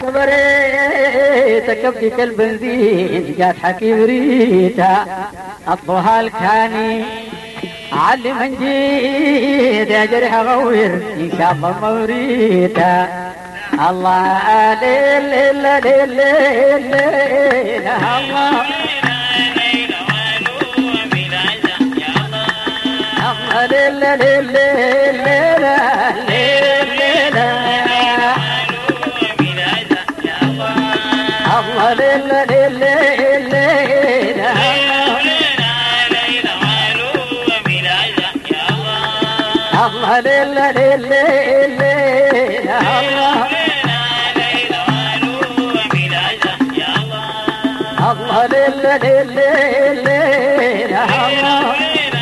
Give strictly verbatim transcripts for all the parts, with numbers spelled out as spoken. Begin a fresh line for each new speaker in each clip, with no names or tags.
صبريتك كبدك البنزين جات حكي بريتها الضوها الكاني علي من جيد يا جرح غوير ان شاء الله موريتها الله ليل ليل ليل ليل الله ليل ليل ليل ليل الله ليل ليل ليل الله ليل ليل ليل الله الله ليل ليل ليل الله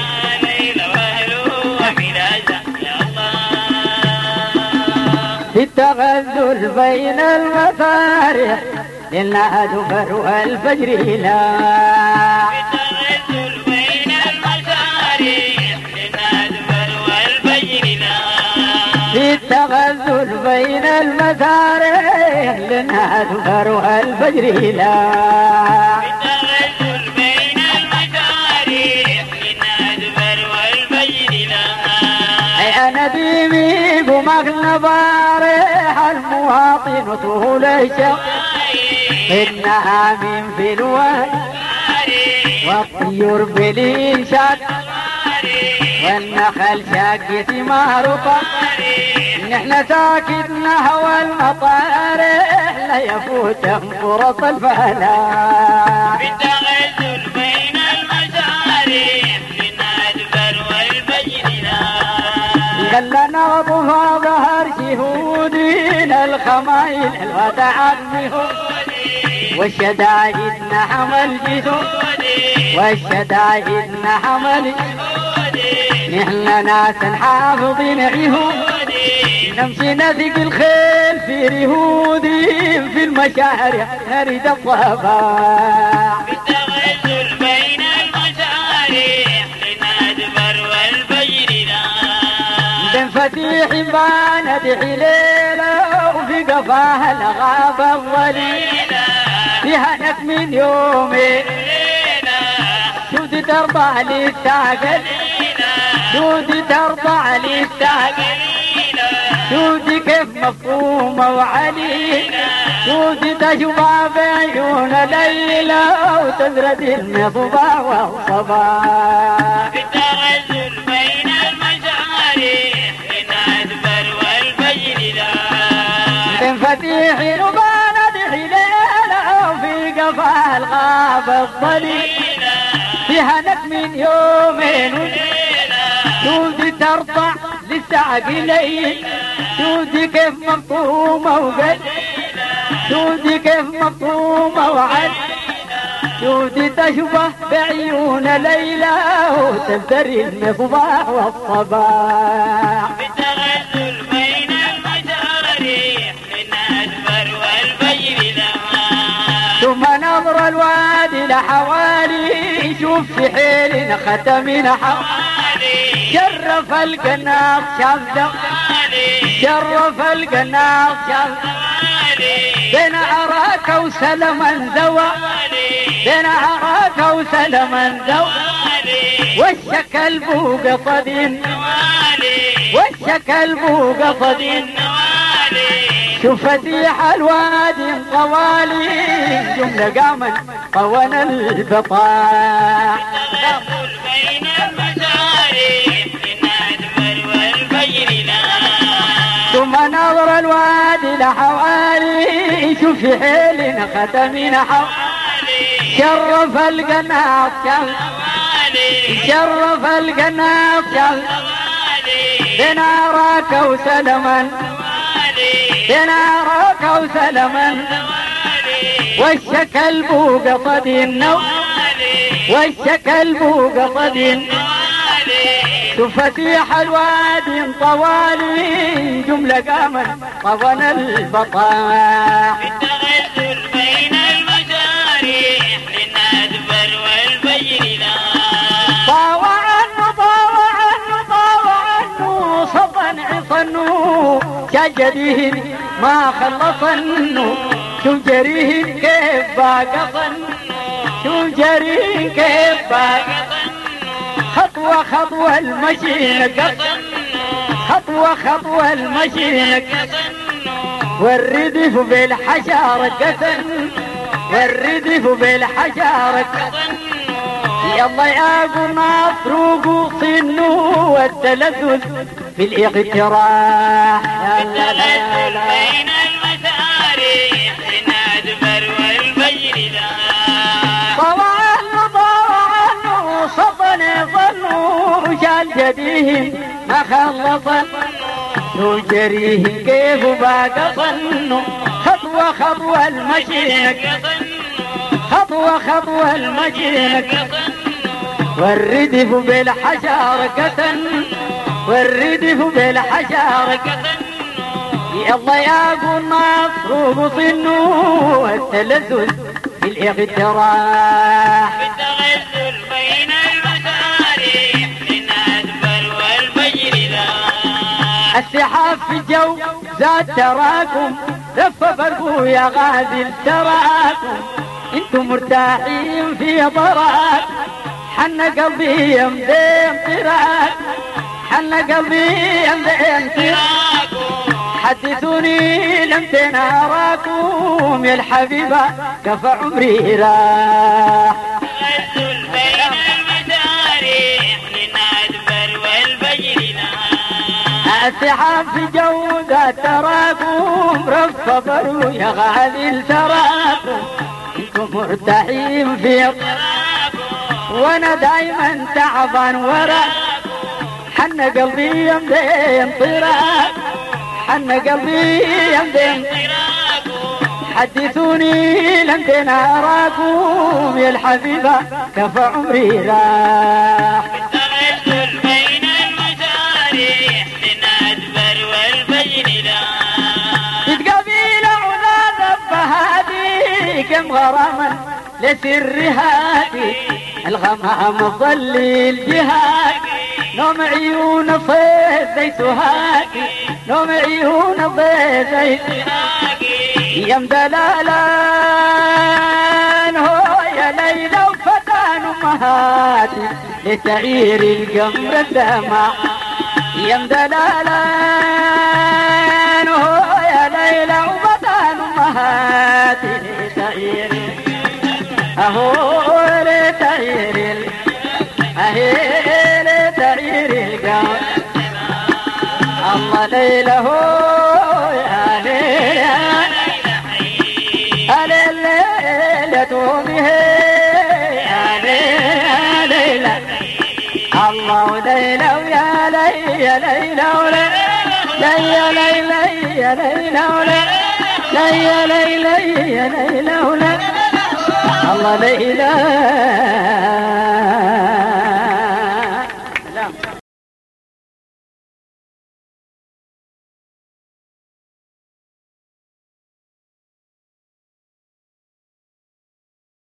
في التغزل بين المفارق لنا دفر والفجر لا
في التغزل بين المفارق لنا دفر والفجر لا
في التغزل بين المفارق لنا دفر والفجر لا نديمي بمغنى بارح المواطن طول الشوق النعام في الوادي والطيور بالإنشاد والنخل شاق ثماره نحن ساكتنا هوى المطارح لا يفوتهم فرص الفلاح خلنا وضفا ظهر شهودين الخمايل الودع والشدائد نحم الجسود والشدائد نحم الجسود نحن ناس حافظين عهود نمشي نثق الخيل في رهودي في المشارع نريد الصباح
بالتغزل بين المشارع لندبر والفجر
فتيح باند حليله وفي قفاها الغابة الظليلة فيها نك من يومي شودي ترضى لي الساقل شودي ترضى لي الساقل شودي كيف مفهومة وعليلة شودي تشبع بعيون ليلة وتزرد المصباح والصباح فتيح وباند حليله وفي قفا الغابة الظليلة فيها نك من يومين شودي ترضع للساقلين شودي كيف مفطومة وقليلة شودي كيف مفطومة وعليلة شودي تشبه بعيون ليلى وتزدري المصباح والصباح ثم نظر الوادي لحوالي شوف في حيلنا ختمنا حوالي شرف القناص شاف زوالي شرف القناص شاف زوالي بين عراك وسلما زوالي بين عراك وسلما زوالي وشك البوق صدين وشك البوق صدين شوف فتيح الوادي طوالي جملة قامت طوان البطاح
بين المشارق لندبر والفجر
ثم نظر الوادي لحوالي شوف في حيلنا ختمنا حوالي شرف القناص شرف القناص بين عراك وسلما بين عراك وسلما وشك البوق صدين وشك البوق صدين شوف فتيح الوادي طوالي جملة قامت طوان البطاح
بالتغزل بين المشارق لندبر والفجر
طاوع عنه طاوع عنه طاوع عنه صبا عصنه شال جديد ما خلص النور شوف جريه كيف باقى ظنه شوف جريه كيف باقى خطوة خطوة المشي نقص خطوة خطوة المشي نقص والردف بالحجارة قسن والردف بالحجارة يلا يا قناص روقوا صنوا والتلذذ في الاقتراح
التلذذ بين المسارح لنادبر والفجر لا
طوعا طوعا صطن ظنوا شال جديه ما خلصا وجريه كيف باقى ظنوا خطوة خطوة المشي خطوة خطوة المشي والردف بالحجارة قتن والردف بالحجارة يلا يا قناص روق صنوا التلذذ بالاقتراح
التغزل بين المسارح لنادبر والفجر لا
السحاب في الجو زاد تراكم لف برقو يا غازل تراكم انتم مرتاحين في ضراك حن قلبي يمدين طراك حن قلبي يمدين طراك حدثوني لمتين اراكم يا الحبيبة كفى عمري راح
التغزل بين المسارح لنادبر والفجر لا
السحاب في جودة تراكم رف برو يا غالي تراكم انتم مرتاحين في وانا دايما تعبان ورا حن قلبي يمدين طراك حن قلبي يمدين حدثوني لمتين اراكم يا الحبيبة كفى عمري راح
التغزل بين المسارح لنادبر والفجر لا
تتقبيل عذاب بهادي كم غراما لسر هادي الغمام ظلي الجهاد نوم عيون صيد زي سهادي نوم عيون صيد زي سهادي يم دلالان هو يا ليلى وفتان امهاتي لتعير القمر الدمع يم دلالان هو يا ليلى وفتان امهاتي لتعير اهو لتعير اهي لتعير القمر الله ليلى هو يا ليلى الليلة تومي يا ليلى الله ليلى ويا ليلى يا ليلى يا ليلى يا ليلى يا ليلى يا ليلى الله ليلى